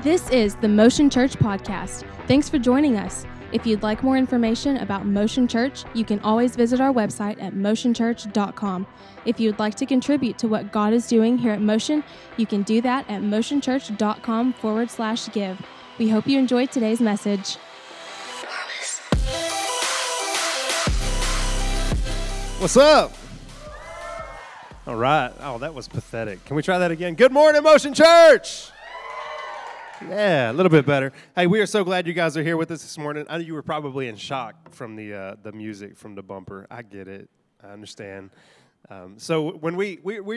This is the Motion Church Podcast. Thanks for joining us. If you'd like more information about Motion Church, you can always visit our website at motionchurch.com. If you'd like to contribute to what God is doing here at Motion, you can do that at motionchurch.com/give. We hope you enjoyed today's message. What's up? All right. Oh, that was pathetic. Can we try that again? Good morning, Motion Church. Yeah, a little bit better. Hey, we are so glad you guys are here with us this morning. I know you were probably in shock from the music from the bumper. I get it. I understand. So when we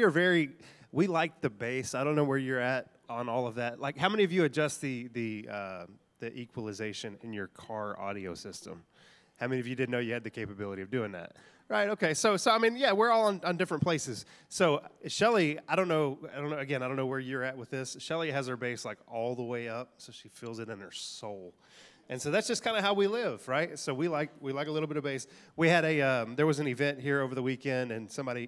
like the bass. I don't know where you're at on all of that. Like, how many of you adjust the equalization in your car audio system? How many of you didn't know you had the capability of doing that? Right, okay, so I mean, yeah, we're all on different places. So Shelly, I don't know where you're at with this. Shelly has her bass like all the way up, so she feels it in her soul. And so that's just kind of how we live, right? So we like a little bit of bass. We had there was an event here over the weekend, and somebody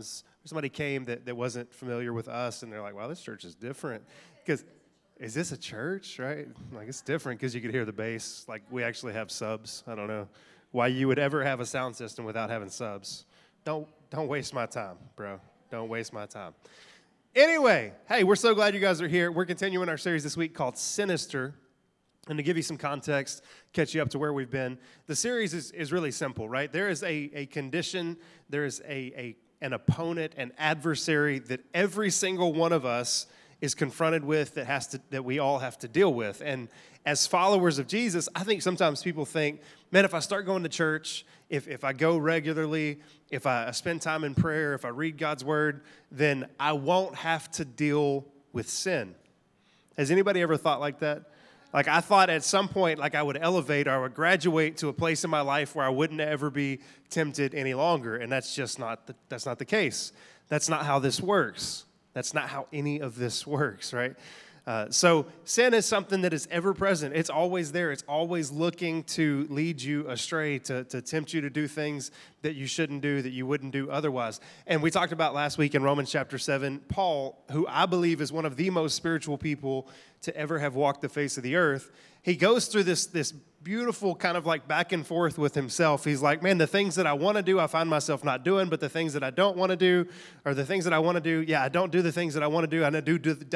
came that wasn't familiar with us, and they're like, wow, this church is different. Because, is this a church, right? Like, it's different because you could hear the bass. Like, we actually have subs. I don't know why you would ever have a sound system without having subs. Don't waste my time, bro. Don't waste my time. Anyway, hey, we're so glad you guys are here. We're continuing our series this week called Sinister. And to give you some context, catch you up to where we've been, the series is really simple, right? There is a condition, there is an opponent, an adversary that every single one of us is confronted with that we all have to deal with. And as followers of Jesus, I think sometimes people think, man, if I start going to church, if I go regularly, if I spend time in prayer, if I read God's word, then I won't have to deal with sin. Has anybody ever thought like that? Like, I thought at some point, like, I would elevate or I would graduate to a place in my life where I wouldn't ever be tempted any longer. And that's just not the case. That's not how this works. That's not how any of this works, right? So sin is something that is ever present. It's always there. It's always looking to lead you astray, to tempt you to do things that you shouldn't do, that you wouldn't do otherwise. And we talked about last week in Romans chapter 7, Paul, who I believe is one of the most spiritual people to ever have walked the face of the earth, he goes through this beautiful kind of like back and forth with himself. He's like, man, the things that I want to do, I find myself not doing, but the things that I don't want to do, or the things that I want to do, yeah, I don't do the things that I want to do, and I do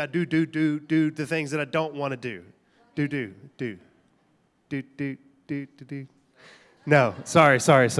the things that I don't want to do. Do. No, sorry.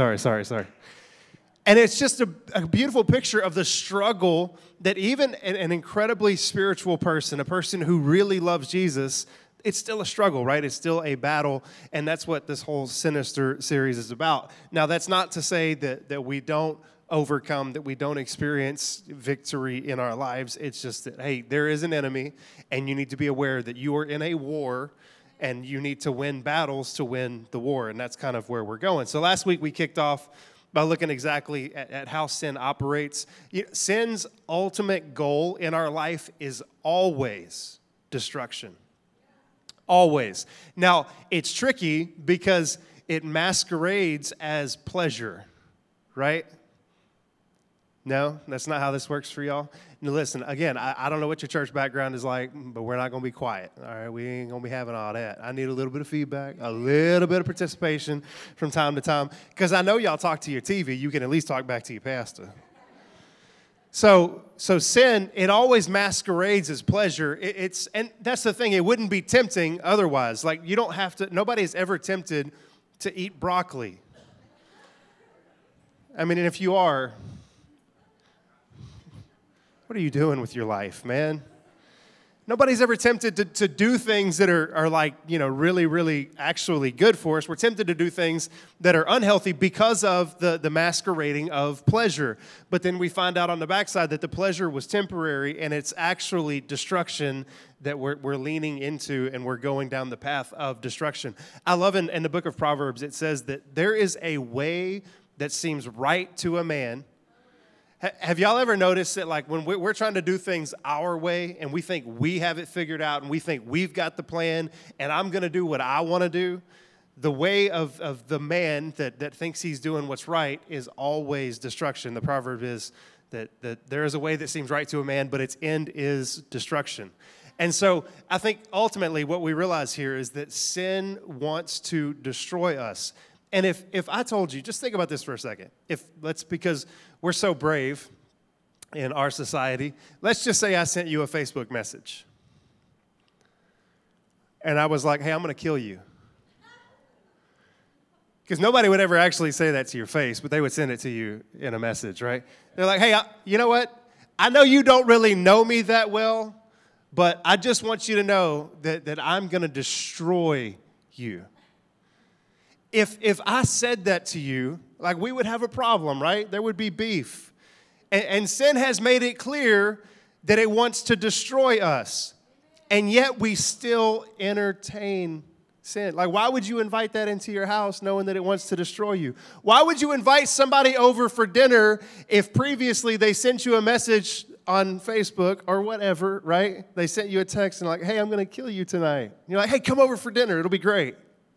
And it's just a beautiful picture of the struggle that even an incredibly spiritual person, a person who really loves Jesus, it's still a struggle, right? It's still a battle, and that's what this whole Sinister series is about. Now, that's not to say that we don't overcome, that we don't experience victory in our lives. It's just that, hey, there is an enemy, and you need to be aware that you are in a war, and you need to win battles to win the war, and that's kind of where we're going. So last week we kicked off by looking exactly at how sin operates. Sin's ultimate goal in our life is always destruction. Always. Now, it's tricky because it masquerades as pleasure, right? No, that's not how this works for y'all. Now, listen, again, I don't know what your church background is like, but we're not going to be quiet, all right? We ain't going to be having all that. I need a little bit of feedback, a little bit of participation from time to time, because I know y'all talk to your TV. You can at least talk back to your pastor. So sin, it always masquerades as pleasure. And that's the thing, it wouldn't be tempting otherwise. Like, you don't have to, nobody's ever tempted to eat broccoli. I mean, and if you are, what are you doing with your life, man? Nobody's ever tempted to do things that are like, really, really actually good for us. We're tempted to do things that are unhealthy because of the masquerading of pleasure. But then we find out on the backside that the pleasure was temporary, and it's actually destruction that we're leaning into, and we're going down the path of destruction. I love in the book of Proverbs, it says that there is a way that seems right to a man. Have y'all ever noticed that, like, when we're trying to do things our way and we think we have it figured out and we think we've got the plan and I'm going to do what I want to do, the way of the man that thinks he's doing what's right is always destruction. The proverb is that there is a way that seems right to a man, but its end is destruction. And so I think ultimately what we realize here is that sin wants to destroy us. And if I told you, just think about this for a second. Because we're so brave in our society, let's just say I sent you a Facebook message. And I was like, hey, I'm going to kill you. Because nobody would ever actually say that to your face, but they would send it to you in a message, right? They're like, hey, you know what? I know you don't really know me that well, but I just want you to know that I'm going to destroy you. If I said that to you, like we would have a problem, right? There would be beef. And sin has made it clear that it wants to destroy us. And yet we still entertain sin. Like, why would you invite that into your house knowing that it wants to destroy you? Why would you invite somebody over for dinner if previously they sent you a message on Facebook or whatever, right? They sent you a text and like, hey, I'm going to kill you tonight. And you're like, hey, come over for dinner. It'll be great.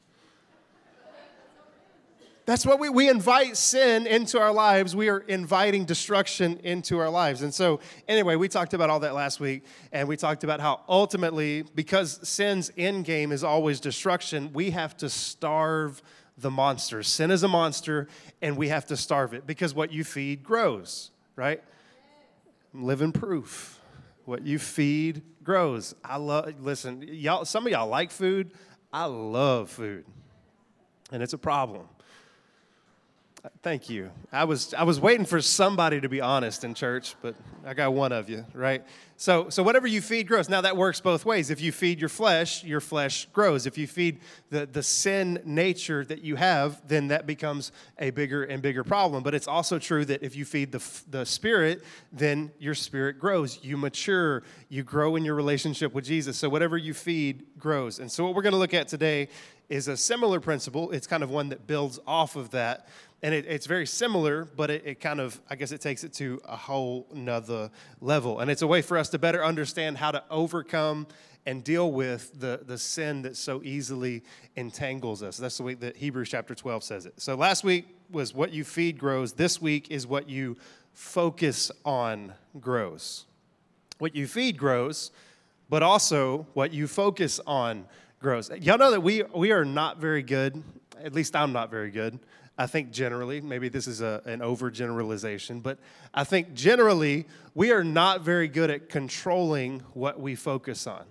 That's what we invite sin into our lives. We are inviting destruction into our lives. And so, anyway, we talked about all that last week, and we talked about how ultimately, because sin's end game is always destruction, we have to starve the monster. Sin is a monster, and we have to starve it, because what you feed grows, right? I'm living proof. What you feed grows. Listen, y'all, some of y'all like food. I love food, and it's a problem. Thank you. I was waiting for somebody to be honest in church, but I got one of you, right? So whatever you feed grows. Now that works both ways. If you feed your flesh grows. If you feed the sin nature that you have, then that becomes a bigger and bigger problem. But it's also true that if you feed the spirit, then your spirit grows. You mature. You grow in your relationship with Jesus. So whatever you feed grows. And so what we're going to look at today is a similar principle. It's kind of one that builds off of that. And it's very similar, but it kind of, I guess it takes it to a whole nother level. And it's a way for us to better understand how to overcome and deal with the sin that so easily entangles us. That's the way that Hebrews chapter 12 says it. So last week was what you feed grows. This week is what you focus on grows. What you feed grows, but also what you focus on grows. Y'all know that we are not very good, at least I'm not very good. I think generally, maybe this is an overgeneralization, but I think generally we are not very good at controlling what we focus on.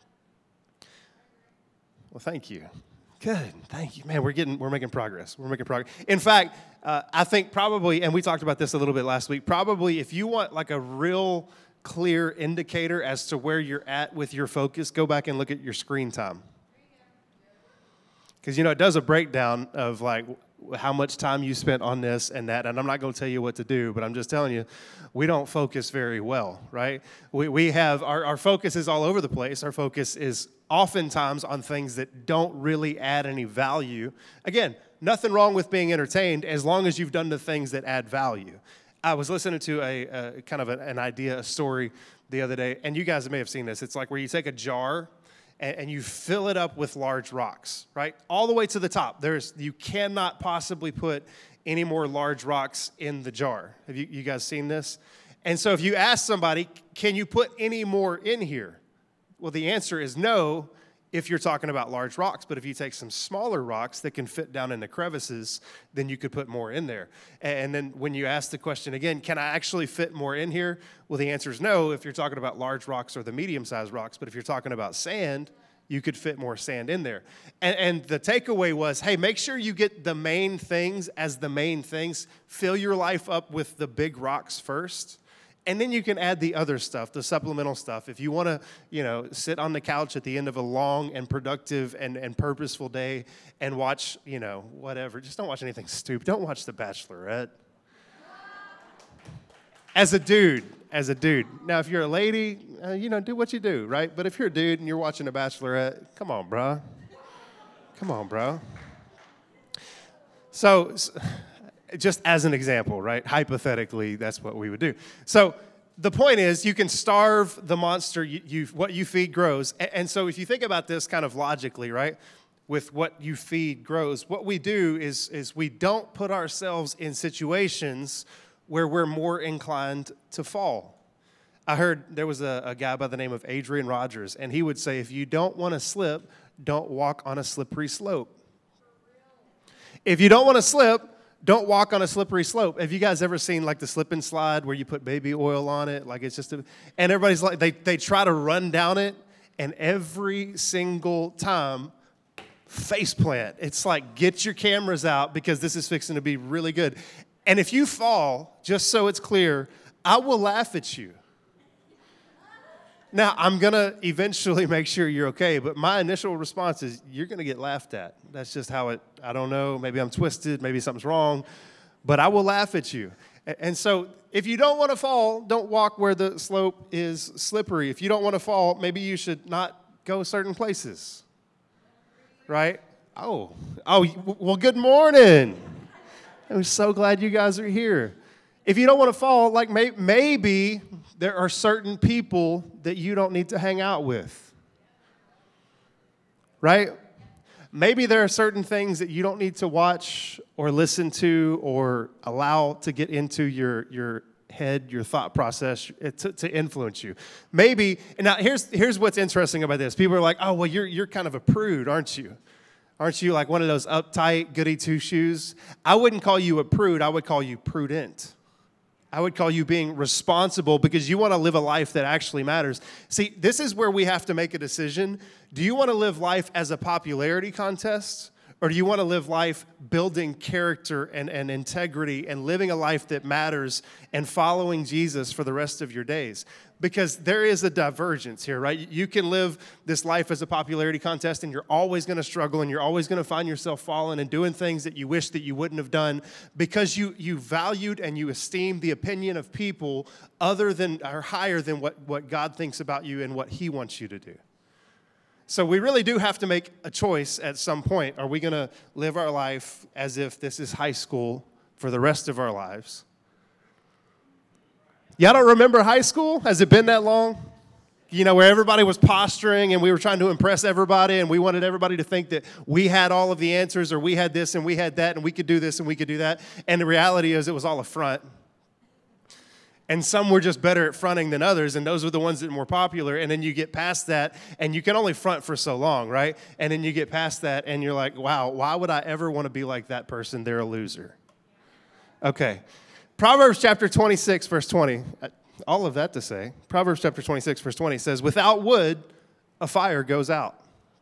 Well, thank you. Good, thank you. Man, we're making progress. We're making progress. In fact, I think probably, and we talked about this a little bit last week, probably if you want like a real clear indicator as to where you're at with your focus, go back and look at your screen time. Because, it does a breakdown of like how much time you spent on this and that. And I'm not going to tell you what to do, but I'm just telling you, we don't focus very well, right? We have, our focus is all over the place. Our focus is oftentimes on things that don't really add any value. Again, nothing wrong with being entertained as long as you've done the things that add value. I was listening to a kind of an idea, a story the other day, and you guys may have seen this. It's like where you take a jar and you fill it up with large rocks, right? All the way to the top. You cannot possibly put any more large rocks in the jar. Have you guys seen this? And so if you ask somebody, can you put any more in here? Well, the answer is no if you're talking about large rocks. But if you take some smaller rocks that can fit down in the crevices, then you could put more in there. And then when you ask the question again, can I actually fit more in here? Well, the answer is no if you're talking about large rocks or the medium-sized rocks. But if you're talking about sand, you could fit more sand in there. And the takeaway was, hey, make sure you get the main things as the main things. Fill your life up with the big rocks first. And then you can add the other stuff, the supplemental stuff. If you want to, sit on the couch at the end of a long and productive and purposeful day and watch, whatever. Just don't watch anything stupid. Don't watch The Bachelorette. As a dude. Now, if you're a lady, do what you do, right? But if you're a dude and you're watching The Bachelorette, come on, bro. So just as an example, right? Hypothetically, that's what we would do. So the point is, you can starve the monster. What you feed grows. And so if you think about this kind of logically, right? With what you feed grows, what we do is we don't put ourselves in situations where we're more inclined to fall. I heard there was a guy by the name of Adrian Rogers, and he would say, if you don't want to slip, don't walk on a slippery slope. If you don't want to slip, don't walk on a slippery slope. Have you guys ever seen like the slip and slide where you put baby oil on it? Like it's just and everybody's like, they try to run down it, and every single time, face plant. It's like, get your cameras out because this is fixing to be really good. And if you fall, just so it's clear, I will laugh at you. Now, I'm going to eventually make sure you're okay, but my initial response is you're going to get laughed at. That's just how I don't know, maybe I'm twisted, maybe something's wrong, but I will laugh at you. And so if you don't want to fall, don't walk where the slope is slippery. If you don't want to fall, maybe you should not go certain places, right? Oh, well, good morning. I'm so glad you guys are here. If you don't want to fall, like maybe there are certain people that you don't need to hang out with, right? Maybe there are certain things that you don't need to watch or listen to or allow to get into your head, your thought process to influence you. Maybe, and now here's what's interesting about this. People are like, oh, well, you're kind of a prude, aren't you? Aren't you like one of those uptight, goody two-shoes? I wouldn't call you a prude. I would call you prudent. I would call you being responsible because you want to live a life that actually matters. See, this is where we have to make a decision. Do you want to live life as a popularity contest? Or do you want to live life building character and integrity and living a life that matters and following Jesus for the rest of your days? Because there is a divergence here, right? You can live this life as a popularity contest and you're always going to struggle and you're always going to find yourself falling and doing things that you wish that you wouldn't have done because you valued and you esteemed the opinion of people other than or higher than what God thinks about you and what He wants you to do. So we really do have to make a choice at some point. Are we going to live our life as if this is high school for the rest of our lives? Y'all don't remember high school? Has it been that long? You know, where everybody was posturing and we were trying to impress everybody and we wanted everybody to think that we had all of the answers or we had this and we had that and we could do this and we could do that. And the reality is it was all a front. And some were just better at fronting than others, and those were the ones that were more popular. And then you get past that, and you can only front for so long, right? And then you get past that, and you're like, wow, why would I ever want to be like that person? They're a loser. Okay. Proverbs chapter 26, verse 20. All of that to say. Proverbs chapter 26, verse 20 says, without wood, a fire goes out.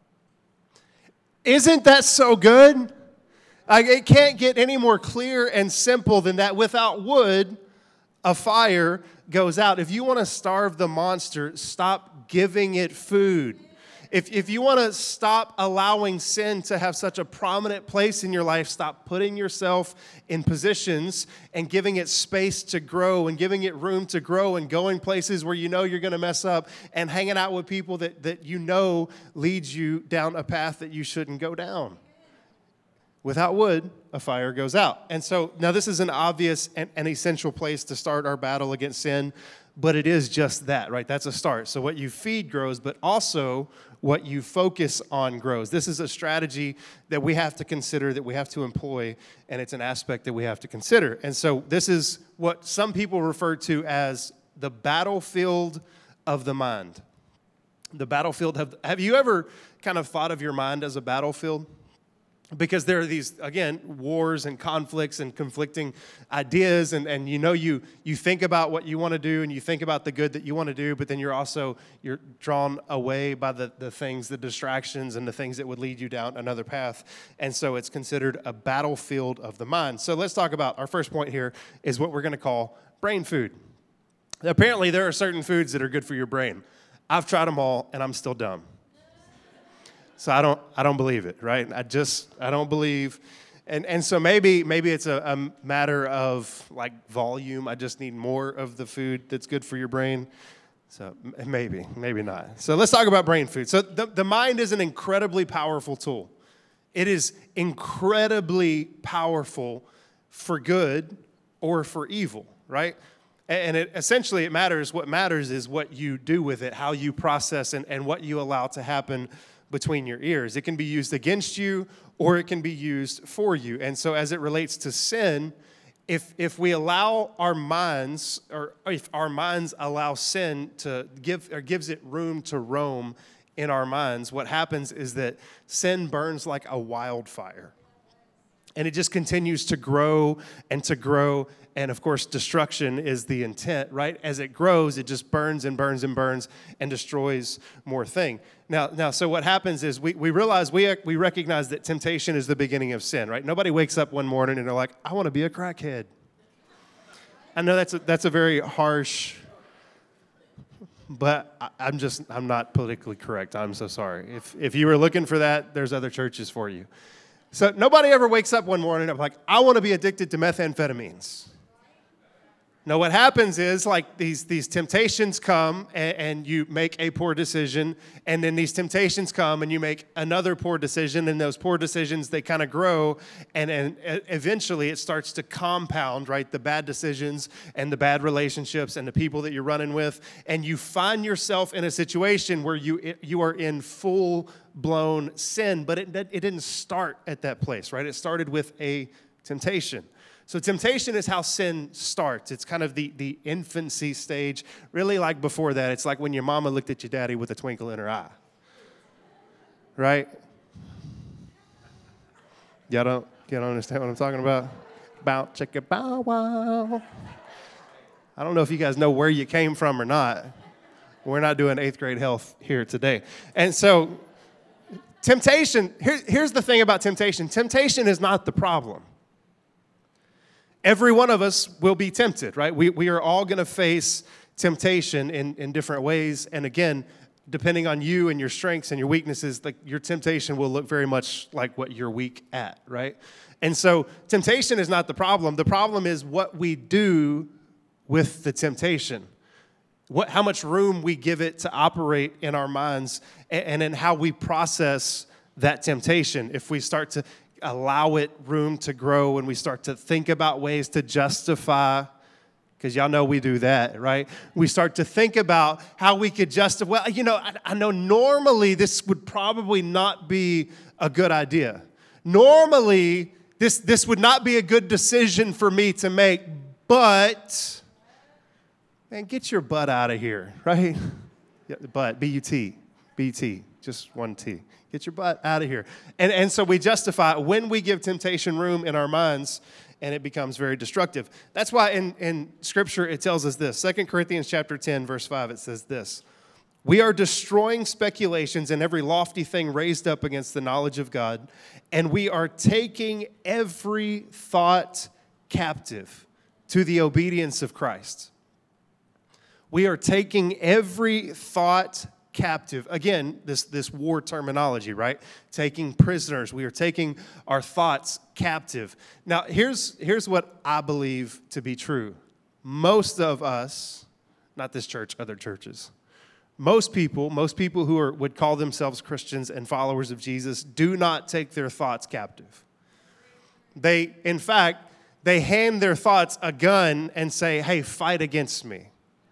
Isn't that so good? It can't get any more clear and simple than that. Without wood, a fire goes out. If you want to starve the monster, stop giving it food. If you want to stop allowing sin to have such a prominent place in your life, stop putting yourself in positions and giving it space to grow and giving it room to grow and going places where you know you're going to mess up and hanging out with people that you know leads you down a path that you shouldn't go down. Without wood, a fire goes out. And so now this is an obvious and essential place to start our battle against sin, but it is just that, right? That's a start. So what you feed grows, but also what you focus on grows. This is a strategy that we have to consider, that we have to employ, and it's an aspect that we have to consider. And so this is what some people refer to as the battlefield of the mind. The battlefield. Have you ever kind of thought of your mind as a battlefield? Because there are these, again, wars and conflicts and conflicting ideas, and you know you think about what you want to do and you think about the good that you want to do, but then you're drawn away by the things, the distractions and the things that would lead you down another path. And so it's considered a battlefield of the mind. So let's talk about our first point here is what we're going to call brain food. Apparently there are certain foods that are good for your brain. I've tried them all and I'm still dumb. So I don't believe it, right? I don't believe, and so maybe it's a matter of like volume. I just need more of the food that's good for your brain. So maybe not. So let's talk about brain food. So the mind is an incredibly powerful tool. It is incredibly powerful for good or for evil, right? And essentially it matters. What matters is what you do with it, how you process and what you allow to happen between your ears. It can be used against you or it can be used for you. And so as it relates to sin, if we allow our minds, or if our minds allow sin to gives it room to roam in our minds, what happens is that sin burns like a wildfire. And it just continues to grow and to grow. And of course, destruction is the intent, right? As it grows, it just burns and burns and burns and destroys more thing. Now, so what happens is we realize, we recognize that temptation is the beginning of sin, right? Nobody wakes up one morning and they're like, I want to be a crackhead. I know that's a very harsh, but I'm not politically correct. I'm so sorry. If you were looking for that, there's other churches for you. So nobody ever wakes up one morning and I'm like, I want to be addicted to methamphetamines. No, what happens is like these temptations come and you make a poor decision, and then these temptations come and you make another poor decision, and those poor decisions, they kind of grow, and eventually it starts to compound, right? The bad decisions and the bad relationships and the people that you're running with, and you find yourself in a situation where you are in full-blown sin, but it didn't start at that place, right? It started with a temptation. So temptation is how sin starts. It's kind of the infancy stage. Really, like before that, it's like when your mama looked at your daddy with a twinkle in her eye. Right? Y'all don't understand what I'm talking about? Bow, chicka, bow, wow. I don't know if you guys know where you came from or not. We're not doing 8th grade health here today. And so temptation, here's the thing about temptation. Temptation is not the problem. Every one of us will be tempted, right? We are all going to face temptation in different ways. And again, depending on you and your strengths and your weaknesses, like your temptation will look very much like what you're weak at, right? And so temptation is not the problem. The problem is what we do with the temptation. How much room we give it to operate in our minds, and in how we process that temptation. If we start to allow it room to grow, and we start to think about ways to justify, because y'all know we do that, right? We start to think about how we could justify, well, I know normally this would probably not be a good idea. Normally, this would not be a good decision for me to make, but, man, get your butt out of here, right? Yeah, butt, B-U-T, B-T, just one T. Get your butt out of here. And so we justify when we give temptation room in our minds, and it becomes very destructive. That's why in Scripture it tells us this. 2 Corinthians chapter 10, verse 5, it says this. We are destroying speculations and every lofty thing raised up against the knowledge of God, and we are taking every thought captive to the obedience of Christ. We are taking every thought captive. Again, this war terminology, right? Taking prisoners. We are taking our thoughts captive. Now, here's what I believe to be true. Most of us, not this church, other churches, most people who would call themselves Christians and followers of Jesus do not take their thoughts captive. In fact, they hand their thoughts a gun and say, hey, fight against me.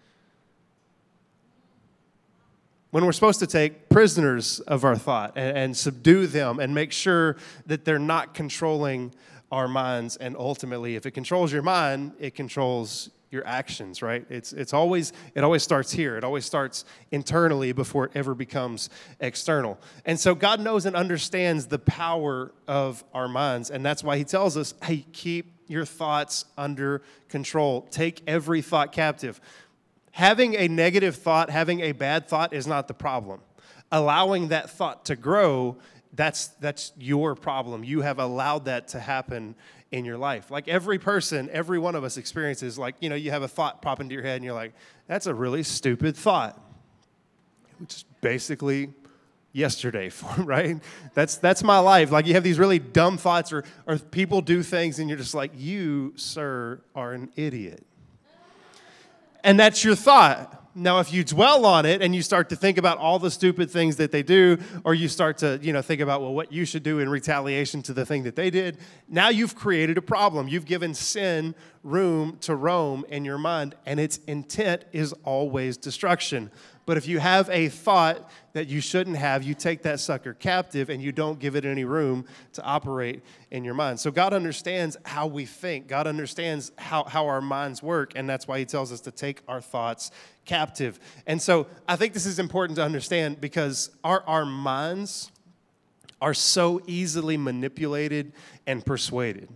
When we're supposed to take prisoners of our thought and subdue them and make sure that they're not controlling our minds. And ultimately, if it controls your mind, it controls your actions, right? It always starts here. It always starts internally before it ever becomes external. And so God knows and understands the power of our minds. And that's why he tells us, hey, keep your thoughts under control. Take every thought captive. Having a negative thought, having a bad thought is not the problem. Allowing that thought to grow, that's your problem. You have allowed that to happen in your life. Like every person, every one of us experiences, like, you have a thought pop into your head and you're like, that's a really stupid thought. Which is basically yesterday, right? That's my life. Like you have these really dumb thoughts or people do things and you're just like, you, sir, are an idiot. And that's your thought. Now, if you dwell on it and you start to think about all the stupid things that they do, or you start to, think about, well, what you should do in retaliation to the thing that they did, now you've created a problem. You've given sin room to roam in your mind, and its intent is always destruction. But if you have a thought that you shouldn't have, you take that sucker captive and you don't give it any room to operate in your mind. So God understands how we think. God understands how our minds work, and that's why he tells us to take our thoughts captive. And so I think this is important to understand because our minds are so easily manipulated and persuaded.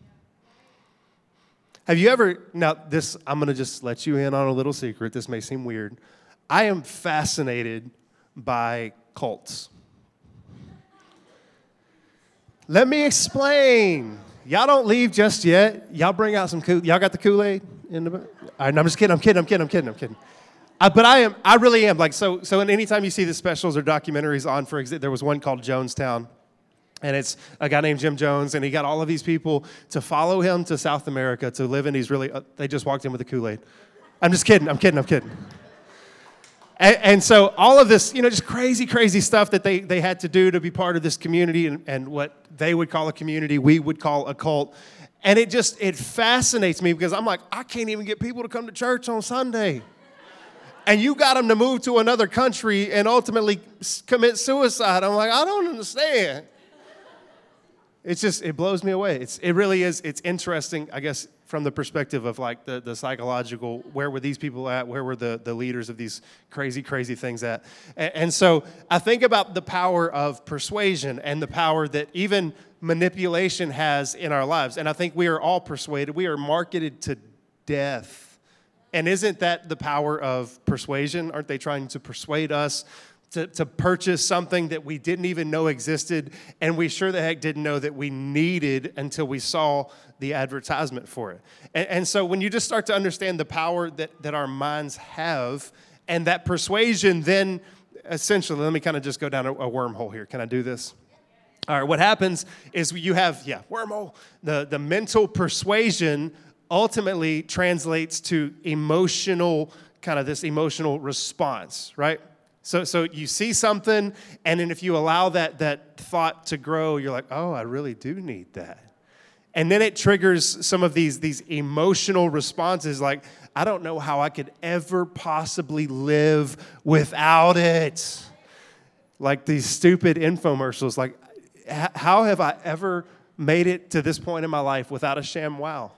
Have you ever, now this, I'm going to just let you in on a little secret. This may seem weird. I am fascinated by cults. Let me explain. Y'all don't leave just yet. Y'all bring out some y'all got the Kool-Aid in the, all right, no, I'm just kidding. I'm kidding. But I really am. Like, so anytime you see the specials or documentaries on, for example, there was one called Jonestown. And it's a guy named Jim Jones, and he got all of these people to follow him to South America to live in these really, they just walked in with the Kool-Aid. I'm just kidding. And so all of this, just crazy stuff that they had to do to be part of this community and what they would call a community, we would call a cult. And it fascinates me because I'm like, I can't even get people to come to church on Sunday. And you got them to move to another country and ultimately commit suicide. I'm like, I don't understand. It blows me away. It really is. It's interesting, I guess, from the perspective of like the psychological, where were these people at? Where were the leaders of these crazy things at? And so I think about the power of persuasion and the power that even manipulation has in our lives. And I think we are all persuaded. We are marketed to death. And isn't that the power of persuasion? Aren't they trying to persuade us to purchase something that we didn't even know existed, and we sure the heck didn't know that we needed until we saw the advertisement for it. And so when you just start to understand the power that our minds have, and that persuasion then essentially, let me kind of just go down a wormhole here. Can I do this? All right, what happens is you have, wormhole. The mental persuasion ultimately translates to emotional, kind of this emotional response, right? So you see something, and then if you allow that thought to grow, you're like, oh, I really do need that. And then it triggers some of these emotional responses like, I don't know how I could ever possibly live without it. Like these stupid infomercials, like, how have I ever made it to this point in my life without a ShamWow?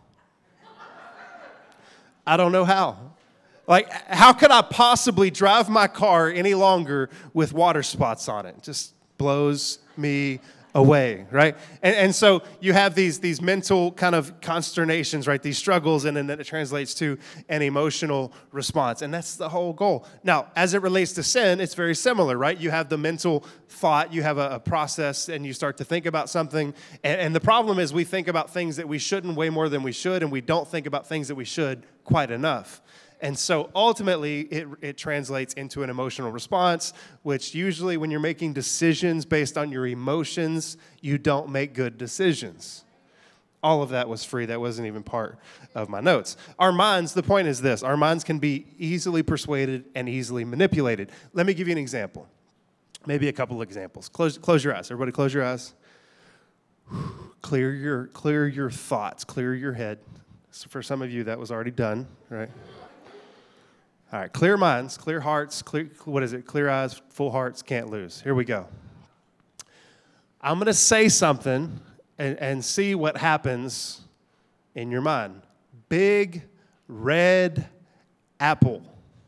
I don't know how. Like, how could I possibly drive my car any longer with water spots on it? It just blows me away, right? And so you have these mental kind of consternations, right? These struggles, and then it translates to an emotional response. And that's the whole goal. Now, as it relates to sin, it's very similar, right? You have the mental thought, you have a process, and you start to think about something. And the problem is we think about things that we shouldn't way more than we should, and we don't think about things that we should quite enough. And so ultimately, it translates into an emotional response, which usually when you're making decisions based on your emotions, you don't make good decisions. All of that was free. That wasn't even part of my notes. Our minds, the point is this, our minds can be easily persuaded and easily manipulated. Let me give you an example. Maybe a couple of examples. Close your eyes. Everybody close your eyes. Clear your thoughts. Clear your head. So for some of you, that was already done, right? All right, clear minds, clear hearts, clear eyes, full hearts, can't lose. Here we go. I'm going to say something and see what happens in your mind. Big red apple.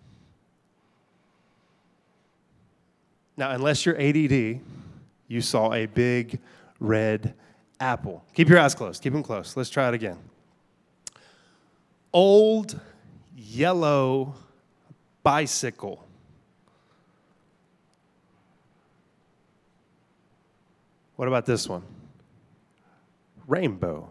Now, unless you're ADD, you saw a big red apple. Keep your eyes closed. Keep them closed. Let's try it again. Old yellow bicycle. What about this one? Rainbow.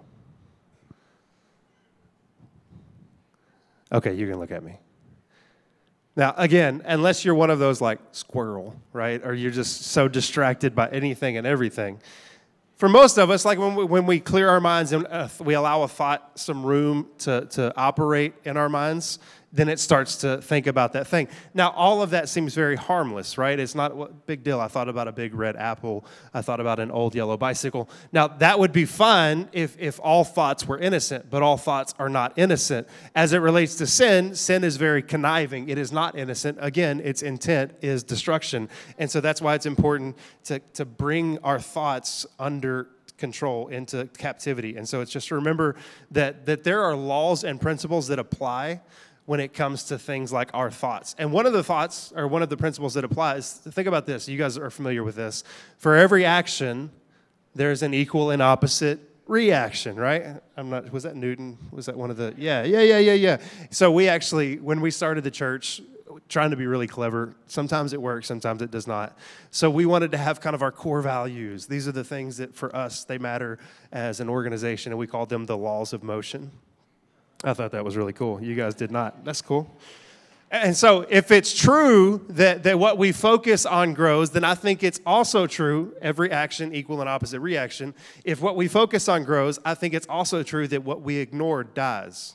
Okay, you can look at me. Now, again, unless you're one of those like squirrel, right? Or you're just so distracted by anything and everything. For most of us, like when we clear our minds and we allow a thought some room to operate in our minds, then it starts to think about that thing. Now, all of that seems very harmless, right? It's not a big deal. I thought about a big red apple. I thought about an old yellow bicycle. Now, that would be fine if all thoughts were innocent, but all thoughts are not innocent. As it relates to sin, sin is very conniving. It is not innocent. Again, its intent is destruction. And so that's why it's important to bring our thoughts under control, into captivity. And so it's just to remember that there are laws and principles that apply when it comes to things like our thoughts. And one of the thoughts, or one of the principles that applies, think about this. You guys are familiar with this. For every action, there's an equal and opposite reaction, right? Was that Newton? Was that one of the, yeah. So we actually, when we started the church, trying to be really clever, sometimes it works, sometimes it does not. So we wanted to have kind of our core values. These are the things that for us, they matter as an organization, and we called them the laws of motion. I thought that was really cool. You guys did not. That's cool. And so if it's true that what we focus on grows, then I think it's also true, every action equal and opposite reaction. If what we focus on grows, I think it's also true that what we ignore dies.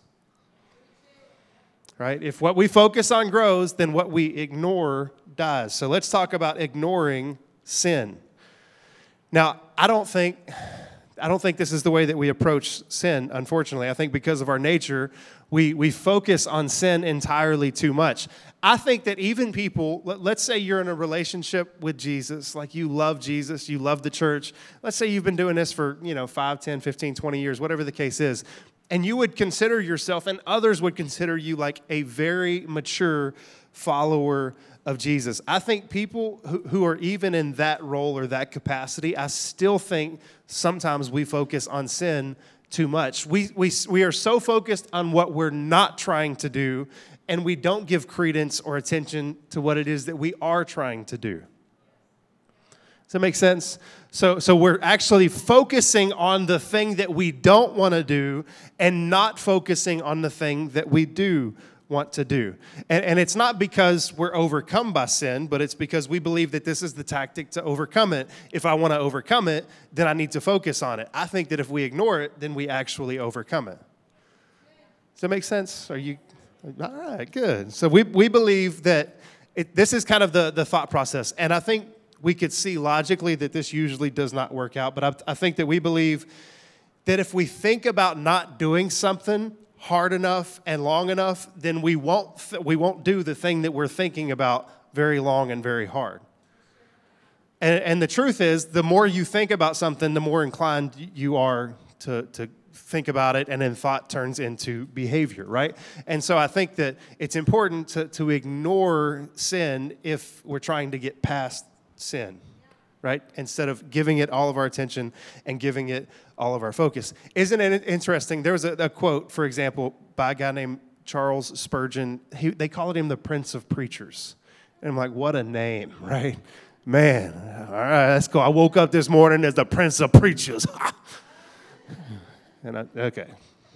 Right? If what we focus on grows, then what we ignore dies. So let's talk about ignoring sin. Now, I don't think this is the way that we approach sin, unfortunately. I think because of our nature, we focus on sin entirely too much. I think that even people, let's say you're in a relationship with Jesus, like you love Jesus, you love the church. Let's say you've been doing this for, 5, 10, 15, 20 years, whatever the case is. And you would consider yourself, and others would consider you like a very mature follower of Jesus. I think people who are even in that role or that capacity, I still think sometimes we focus on sin too much. We are so focused on what we're not trying to do, and we don't give credence or attention to what it is that we are trying to do. Does that make sense? So we're actually focusing on the thing that we don't want to do and not focusing on the thing that we do want to do. And it's not because we're overcome by sin, but it's because we believe that this is the tactic to overcome it. If I want to overcome it, then I need to focus on it. I think that if we ignore it, then we actually overcome it. Does that make sense? Are you all right? Good. So we believe that this is kind of the thought process. And I think we could see logically that this usually does not work out, but I think that we believe that if we think about not doing something hard enough and long enough, then we won't do the thing that we're thinking about very long and very hard. And the truth is, the more you think about something, the more inclined you are to think about it, and then thought turns into behavior, right? And so I think that it's important to ignore sin if we're trying to get past sin, right? Instead of giving it all of our attention and giving it all of our focus. Isn't it interesting? There was a quote, for example, by a guy named Charles Spurgeon. They called him the Prince of Preachers. And I'm like, what a name, right? Man, all right, let's go. I woke up this morning as the Prince of Preachers. Okay.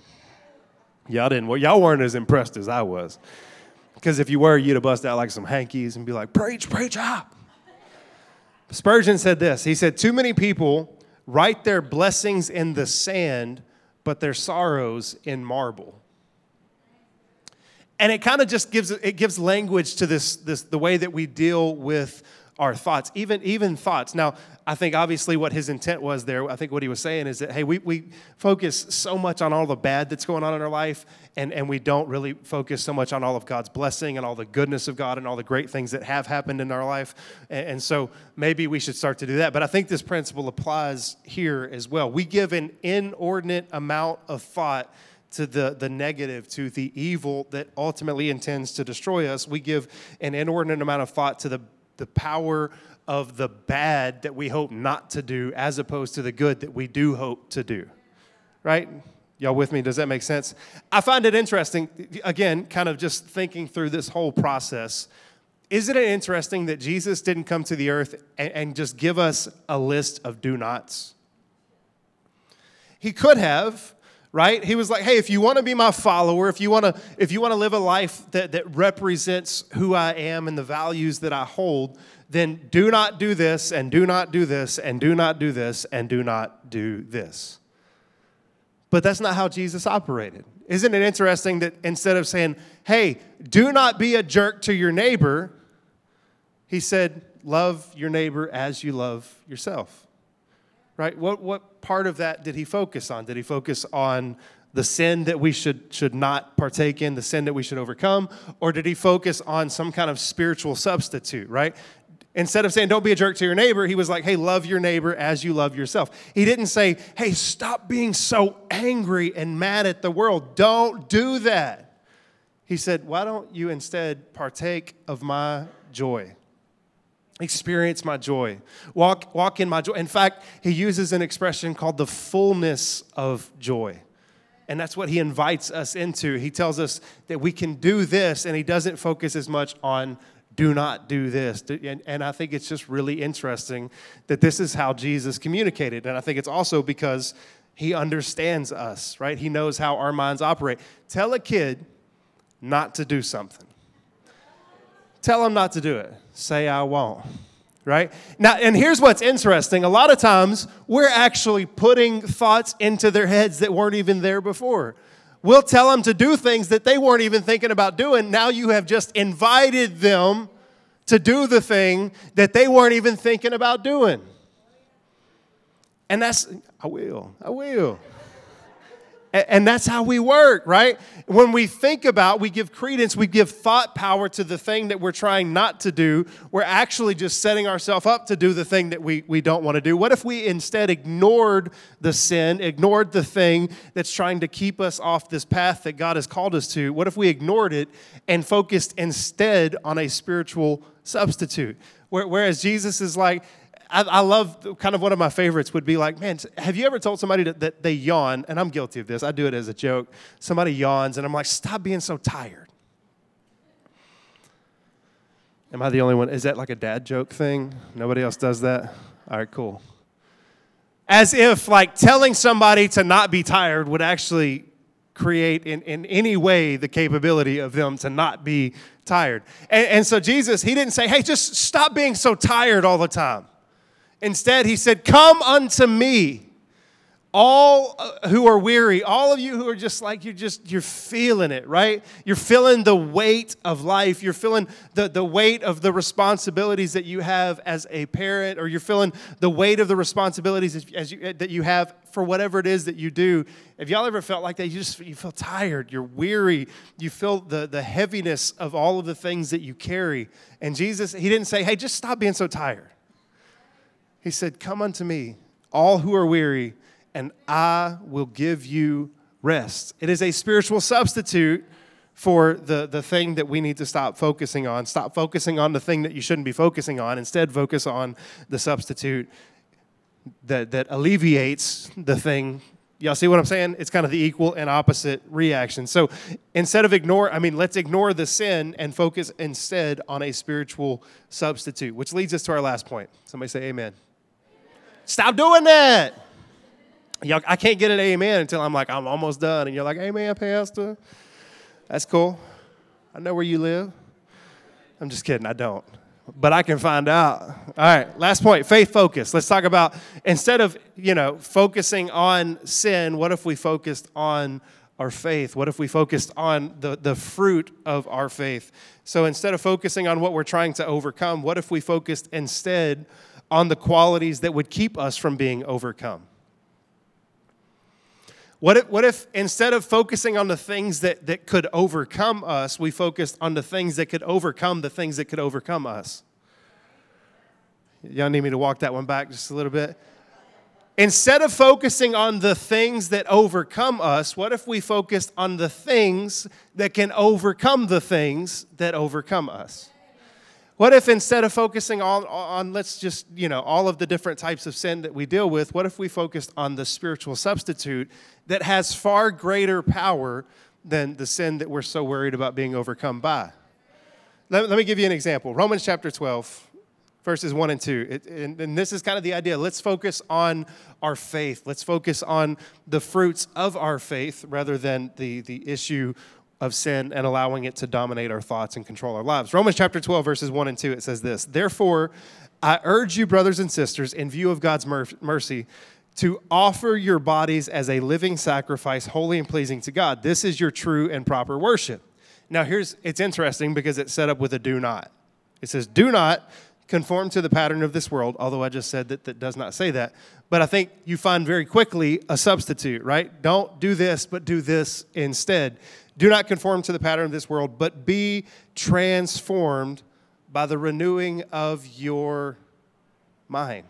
Y'all weren't as impressed as I was. Because if you were, you'd have bust out like some hankies and be like, preach up. Spurgeon said this. He said, too many people write their blessings in the sand, but their sorrows in marble. And it kind of just gives language to this the way that we deal with our thoughts, even thoughts. Now, I think obviously what his intent was there, I think what he was saying is that, hey, we focus so much on all the bad that's going on in our life, and we don't really focus so much on all of God's blessing and all the goodness of God and all the great things that have happened in our life. And so maybe we should start to do that. But I think this principle applies here as well. We give an inordinate amount of thought to the negative, to the evil that ultimately intends to destroy us. We give an inordinate amount of thought to the power of the bad that we hope not to do as opposed to the good that we do hope to do, right? Y'all with me? Does that make sense? I find it interesting, again, kind of just thinking through this whole process. Isn't it interesting that Jesus didn't come to the earth and just give us a list of do-nots? He could have, right? He was like, hey, if you want to be my follower, if you want to live a life that represents who I am and the values that I hold, then do not do this, and do not do this, and do not do this, and do not do this. But that's not how Jesus operated. Isn't it interesting that instead of saying, hey, do not be a jerk to your neighbor, he said, love your neighbor as you love yourself, right? What part of that did he focus on? Did he focus on the sin that we should not partake in, the sin that we should overcome? Or did he focus on some kind of spiritual substitute, right? Instead of saying, don't be a jerk to your neighbor, he was like, hey, love your neighbor as you love yourself. He didn't say, hey, stop being so angry and mad at the world. Don't do that. He said, why don't you instead partake of my joy? Experience my joy. Walk in my joy. In fact, he uses an expression called the fullness of joy. And that's what he invites us into. He tells us that we can do this, and he doesn't focus as much on do not do this. And I think it's just really interesting that this is how Jesus communicated. And I think it's also because he understands us, right? He knows how our minds operate. Tell a kid not to do something. Tell them not to do it. Say, I won't. Right? Now, and here's what's interesting. A lot of times, we're actually putting thoughts into their heads that weren't even there before. We'll tell them to do things that they weren't even thinking about doing. Now you have just invited them to do the thing that they weren't even thinking about doing. And I will. And that's how we work, right? When we think about, we give credence, we give thought power to the thing that we're trying not to do, we're actually just setting ourselves up to do the thing that we don't want to do. What if we instead ignored the sin, ignored the thing that's trying to keep us off this path that God has called us to? What if we ignored it and focused instead on a spiritual substitute? Whereas Jesus is like, I love, kind of one of my favorites would be like, man, have you ever told somebody that they yawn? And I'm guilty of this. I do it as a joke. Somebody yawns, and I'm like, stop being so tired. Am I the only one? Is that like a dad joke thing? Nobody else does that? All right, cool. As if like telling somebody to not be tired would actually create in any way the capability of them to not be tired. And so Jesus, he didn't say, hey, just stop being so tired all the time. Instead, he said, come unto me, all who are weary, all of you who are just like, you're feeling it, right? You're feeling the weight of life. You're feeling the weight of the responsibilities that you have as a parent, or you're feeling the weight of the responsibilities that you have for whatever it is that you do. Have y'all ever felt like that? You feel tired, you're weary, you feel the heaviness of all of the things that you carry. And Jesus, he didn't say, hey, just stop being so tired. He said, come unto me, all who are weary, and I will give you rest. It is a spiritual substitute for the thing that we need to stop focusing on. Stop focusing on the thing that you shouldn't be focusing on. Instead, focus on the substitute that alleviates the thing. Y'all see what I'm saying? It's kind of the equal and opposite reaction. So instead of let's ignore the sin and focus instead on a spiritual substitute, which leads us to our last point. Somebody say amen. Stop doing that. Y'all, I can't get an amen until I'm almost done. And you're like, amen, Pastor. That's cool. I know where you live. I'm just kidding. I don't. But I can find out. All right, last point, faith focus. Let's talk about, instead of, focusing on sin, what if we focused on our faith? What if we focused on the fruit of our faith? So instead of focusing on what we're trying to overcome, what if we focused instead on the qualities that would keep us from being overcome? What if instead of focusing on the things that could overcome us, we focused on the things that could overcome the things that could overcome us? Y'all need me to walk that one back just a little bit? Instead of focusing on the things that overcome us, what if we focused on the things that can overcome the things that overcome us? What if instead of focusing on let's just, all of the different types of sin that we deal with, what if we focused on the spiritual substitute that has far greater power than the sin that we're so worried about being overcome by? Let me give you an example. Romans chapter 12, verses 1 and 2. And this is kind of the idea. Let's focus on our faith. Let's focus on the fruits of our faith rather than the issue of sin and allowing it to dominate our thoughts and control our lives. Romans chapter 12, verses 1 and 2, it says this: Therefore, I urge you, brothers and sisters, in view of God's mercy, to offer your bodies as a living sacrifice, holy and pleasing to God. This is your true and proper worship. Now, it's interesting because it's set up with a do not. It says, do not conform to the pattern of this world, although I just said that does not say that. But I think you find very quickly a substitute, right? Don't do this, but do this instead. Do not conform to the pattern of this world, but be transformed by the renewing of your mind.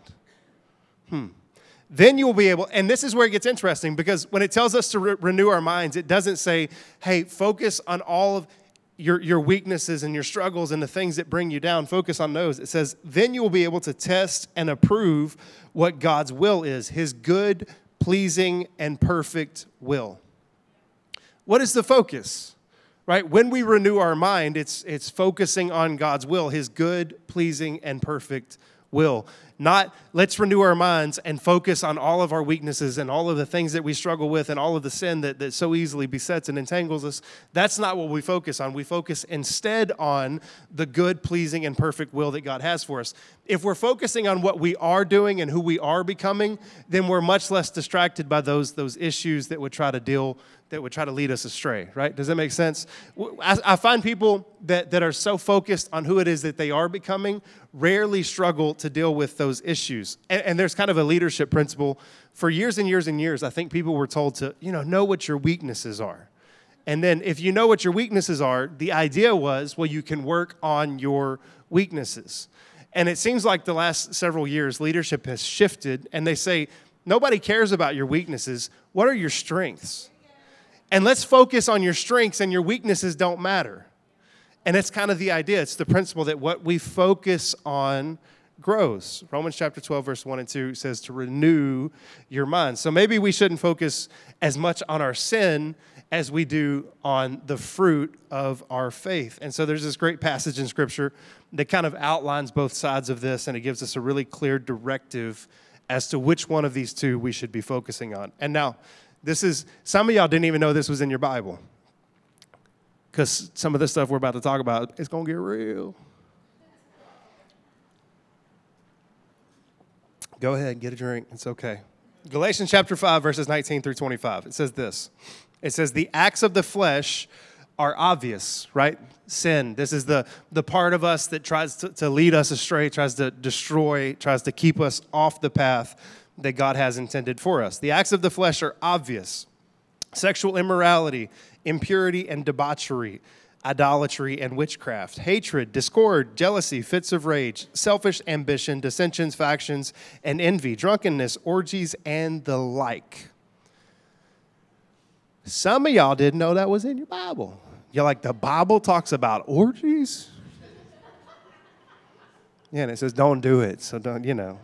Then you'll be able, and this is where it gets interesting, because when it tells us to renew our minds, it doesn't say, hey, focus on all of your weaknesses and your struggles and the things that bring you down. Focus on those. It says, then you will be able to test and approve what God's will is, his good, pleasing, and perfect will. What is the focus? Right? When we renew our mind, it's focusing on God's will, his good, pleasing, and perfect will. Not let's renew our minds and focus on all of our weaknesses and all of the things that we struggle with and all of the sin that so easily besets and entangles us. That's not what we focus on. We focus instead on the good, pleasing, and perfect will that God has for us. If we're focusing on what we are doing and who we are becoming, then we're much less distracted by those issues that would try to lead us astray, right? Does that make sense? I find people that are so focused on who it is that they are becoming rarely struggle to deal with those issues. And there's kind of a leadership principle. For years and years and years, I think people were told to, know what your weaknesses are. And then if you know what your weaknesses are, the idea was, well, you can work on your weaknesses. And it seems like the last several years, leadership has shifted, and they say, nobody cares about your weaknesses. What are your strengths? And let's focus on your strengths, and your weaknesses don't matter. And it's kind of the idea. It's the principle that what we focus on grows. Romans chapter 12, verse 1 and 2 says to renew your mind. So maybe we shouldn't focus as much on our sin as we do on the fruit of our faith. And so there's this great passage in Scripture that kind of outlines both sides of this, and it gives us a really clear directive as to which one of these two we should be focusing on. And now, some of y'all didn't even know this was in your Bible, because some of this stuff we're about to talk about, it's going to get real. Go ahead, get a drink. It's okay. Galatians chapter 5, verses 19 through 25. It says this. It says, the acts of the flesh are obvious, right? Sin. This is the part of us that tries to lead us astray, tries to destroy, tries to keep us off the path that God has intended for us. The acts of the flesh are obvious. Sexual immorality, impurity and debauchery, idolatry and witchcraft, hatred, discord, jealousy, fits of rage, selfish ambition, dissensions, factions, and envy, drunkenness, orgies, and the like. Some of y'all didn't know that was in your Bible. You're like, the Bible talks about orgies? Yeah, and it says don't do it, so don't,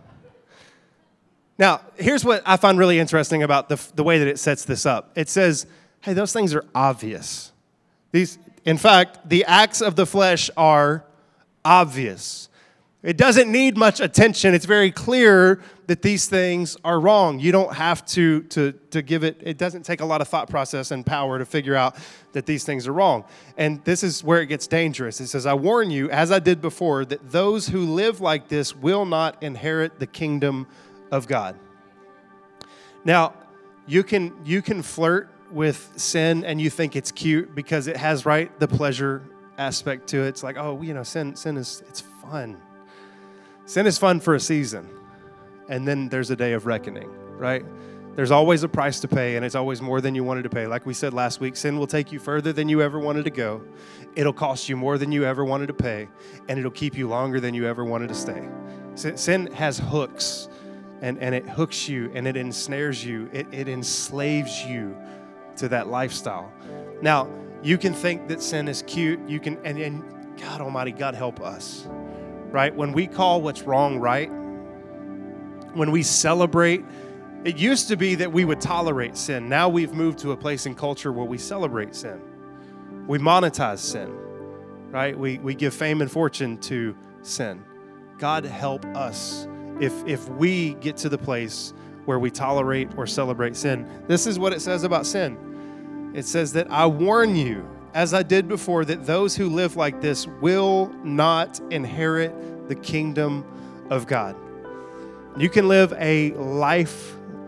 Now, here's what I find really interesting about the way that it sets this up. It says, hey, those things are obvious. In fact, the acts of the flesh are obvious. It doesn't need much attention. It's very clear that these things are wrong. You don't have to give it doesn't take a lot of thought process and power to figure out that these things are wrong. And this is where it gets dangerous. It says, I warn you, as I did before, that those who live like this will not inherit the kingdom of God. Now, you can flirt with sin and you think it's cute because it has, right, the pleasure aspect to it. It's like, sin is, it's fun. Sin is fun for a season. And then there's a day of reckoning, right? There's always a price to pay, and it's always more than you wanted to pay. Like we said last week, sin will take you further than you ever wanted to go. It'll cost you more than you ever wanted to pay, and it'll keep you longer than you ever wanted to stay. Sin has hooks, and it hooks you, and it ensnares you. It enslaves you to that lifestyle. Now, you can think that sin is cute. You can, and God Almighty, God help us, right? When we call what's wrong right, when we celebrate, it used to be that we would tolerate sin. Now we've moved to a place in culture where we celebrate sin. We monetize sin, right? We give fame and fortune to sin. God help us if we get to the place where we tolerate or celebrate sin. This is what it says about sin. It says that I warn you, as I did before, that those who live like this will not inherit the kingdom of God. You can live a life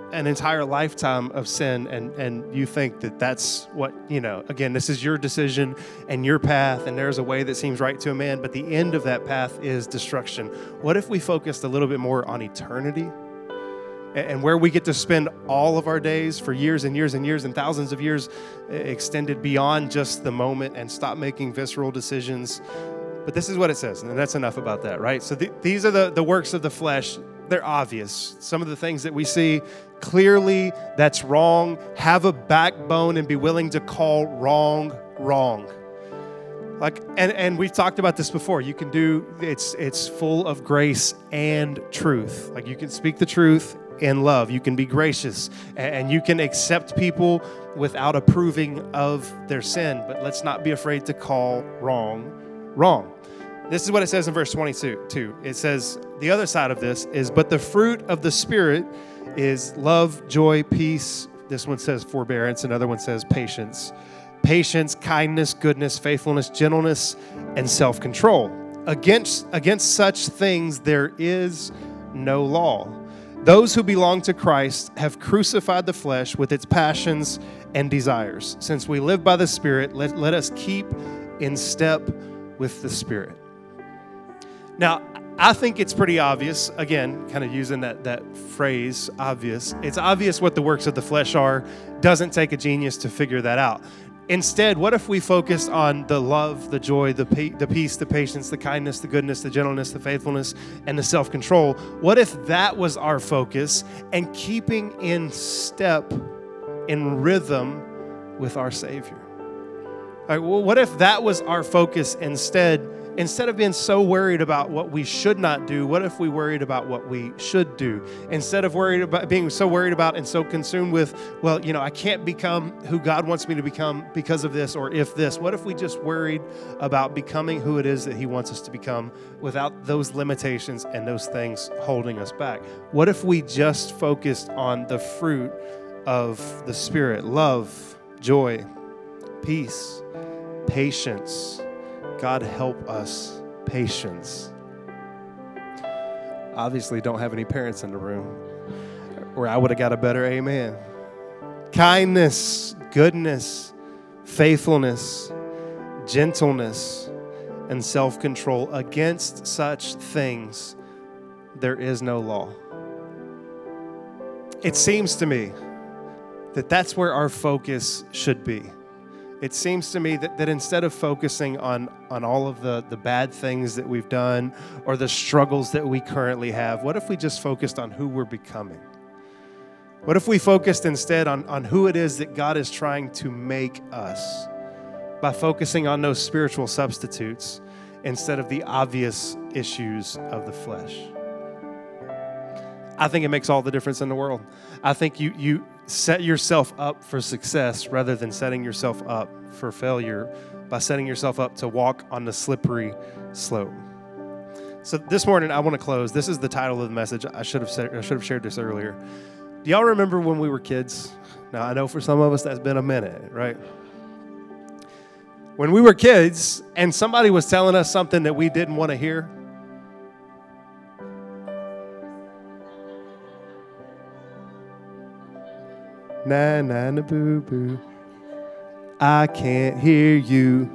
an entire lifetime of sin and you think that that's what, again, this is your decision and your path, and there's a way that seems right to a man, but the end of that path is destruction. What if we focused a little bit more on eternity and where we get to spend all of our days for years and years and years and thousands of years extended beyond just the moment, and stop making visceral decisions? But this is what it says, and that's enough about that, right? So these are the works of the flesh. They're obvious. Some of the things that we see clearly, that's wrong. Have a backbone and be willing to call wrong. Like, and we've talked about this before. You can do, it's full of grace and truth. Like, you can speak the truth in love. You can be gracious, and you can accept people without approving of their sin. But let's not be afraid to call wrong. This is what it says in verse 22. It says, the other side of this is, but the fruit of the Spirit is love, joy, peace. This one says forbearance. Another one says patience. Patience, kindness, goodness, faithfulness, gentleness, and self-control. Against such things there is no law. Those who belong to Christ have crucified the flesh with its passions and desires. Since we live by the Spirit, let us keep in step with the Spirit. Now, I think it's pretty obvious, again, kind of using that phrase, obvious. It's obvious what the works of the flesh are. Doesn't take a genius to figure that out. Instead, what if we focus on the love, the joy, the peace, the patience, the kindness, the goodness, the gentleness, the faithfulness, and the self-control? What if that was our focus, and keeping in step, in rhythm with our Savior? Like, well, what if that was our focus instead of being so worried about what we should not do? What if we worried about what we should do? Instead of being so worried about and so consumed with, well, I can't become who God wants me to become because of this or if this. What if we just worried about becoming who it is that He wants us to become without those limitations and those things holding us back? What if we just focused on the fruit of the Spirit? Love, joy, peace, patience. God help us, patience. Obviously, don't have any parents in the room, or I would have got a better amen. Kindness, goodness, faithfulness, gentleness, and self-control. Against such things, there is no law. It seems to me that that's where our focus should be. It seems to me that instead of focusing on all of the bad things that we've done or the struggles that we currently have, what if we just focused on who we're becoming? What if we focused instead on who it is that God is trying to make us by focusing on those spiritual substitutes instead of the obvious issues of the flesh? I think it makes all the difference in the world. I think you set yourself up for success rather than setting yourself up for failure by setting yourself up to walk on the slippery slope. So this morning I want to close. This is the title of the message. I should have shared this earlier. Do y'all remember when we were kids? Now I know for some of us that's been a minute, right? When we were kids and somebody was telling us something that we didn't want to hear, na na na boo boo, I can't hear you.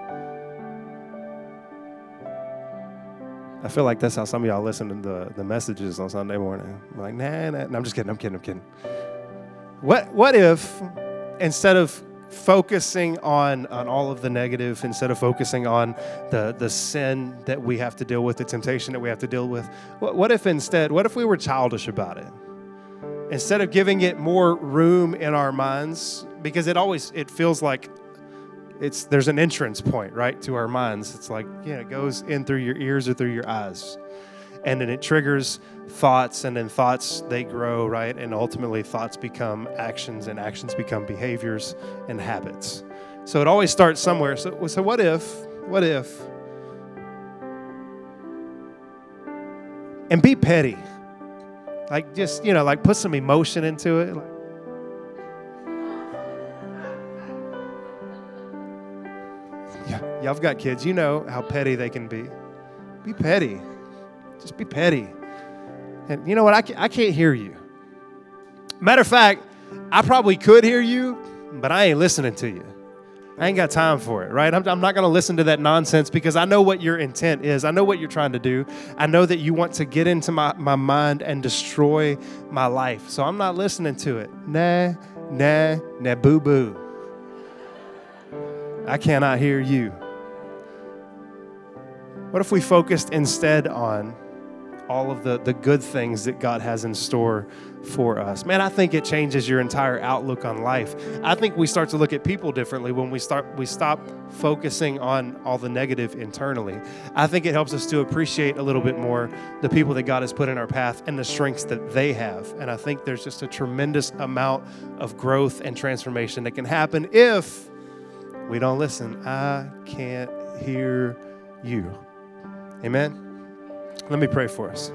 I feel like that's how some of y'all listen to the messages on Sunday morning. I'm like, nah. No, I'm just kidding. I'm kidding. What if instead of focusing on all of the negative, instead of focusing on the sin that we have to deal with, the temptation that we have to deal with, what if we were childish about it? Instead of giving it more room in our minds, because it feels like there's an entrance point, right, to our minds. It's like, it goes in through your ears or through your eyes. And then it triggers thoughts, and then thoughts, they grow, right? And ultimately thoughts become actions, and actions become behaviors and habits. So it always starts somewhere. So what if, and be petty. Like, just, like put some emotion into it. Y'all have got kids. You know how petty they can be. Be petty. Just be petty. And you know what? I can't hear you. Matter of fact, I probably could hear you, but I ain't listening to you. I ain't got time for it, right? I'm not going to listen to that nonsense because I know what your intent is. I know what you're trying to do. I know that you want to get into my mind and destroy my life. So I'm not listening to it. Nah, boo-boo. I cannot hear you. What if we focused instead on all of the good things that God has in store for us? Man, I think it changes your entire outlook on life. I think we start to look at people differently when we stop focusing on all the negative internally. I think it helps us to appreciate a little bit more the people that God has put in our path and the strengths that they have. And I think there's just a tremendous amount of growth and transformation that can happen if we don't listen. I can't hear you. Amen. Let me pray for us.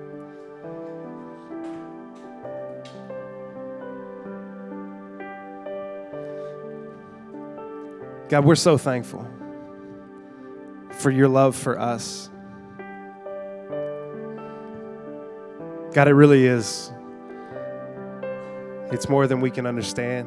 God, we're so thankful for your love for us. God, it really is. It's more than we can understand.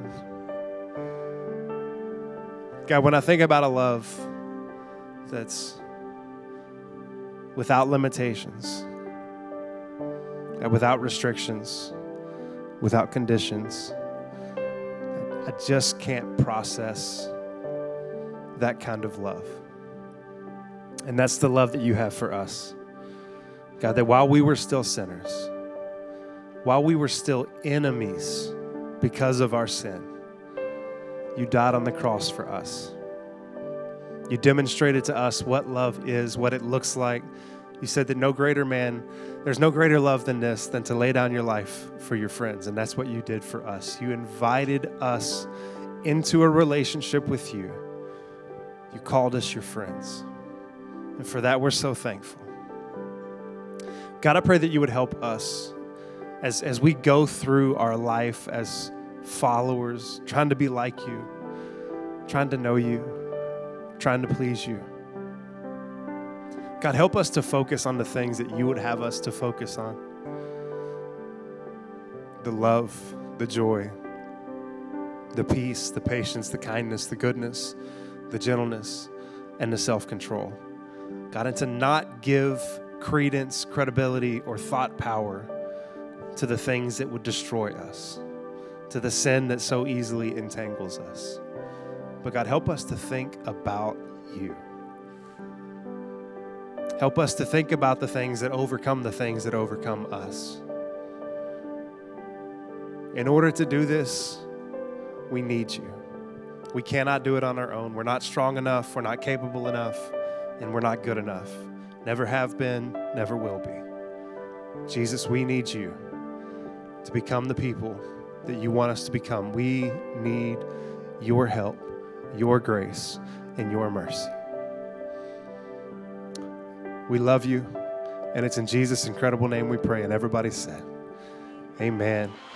God, when I think about a love that's without limitations, and without restrictions, without conditions, I just can't process that kind of love. And that's the love that you have for us. God, that while we were still sinners, while we were still enemies because of our sin, you died on the cross for us. You demonstrated to us what love is, what it looks like. You said that there's no greater love than this, than to lay down your life for your friends. And that's what you did for us. You invited us into a relationship with you. You called us your friends. And for that, we're so thankful. God, I pray that you would help us as we go through our life as followers, trying to be like you, trying to know you, trying to please you. God, help us to focus on the things that you would have us to focus on. The love, the joy, the peace, the patience, the kindness, the goodness, the gentleness, and the self-control. God, and to not give credence, credibility, or thought power to the things that would destroy us, to the sin that so easily entangles us. But God, help us to think about you. Help us to think about the things that overcome the things that overcome us. In order to do this, we need you. We cannot do it on our own. We're not strong enough, we're not capable enough, and we're not good enough. Never have been, never will be. Jesus, we need you to become the people that you want us to become. We need your help, your grace, and your mercy. We love you, and it's in Jesus' incredible name we pray, and everybody said, amen.